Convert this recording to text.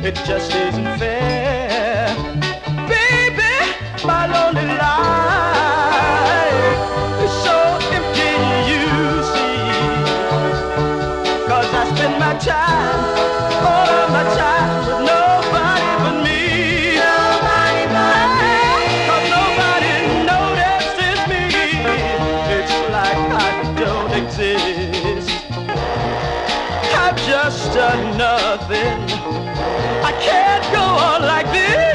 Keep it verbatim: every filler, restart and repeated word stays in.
It just isn't fair. Baby, my lonely life is so empty, you see. Cause I spend my time, all of my time with nobody but me. Nobody but me. Cause nobody notices me. It's like I don't exist. I'm just a nothing. I can't go on like this.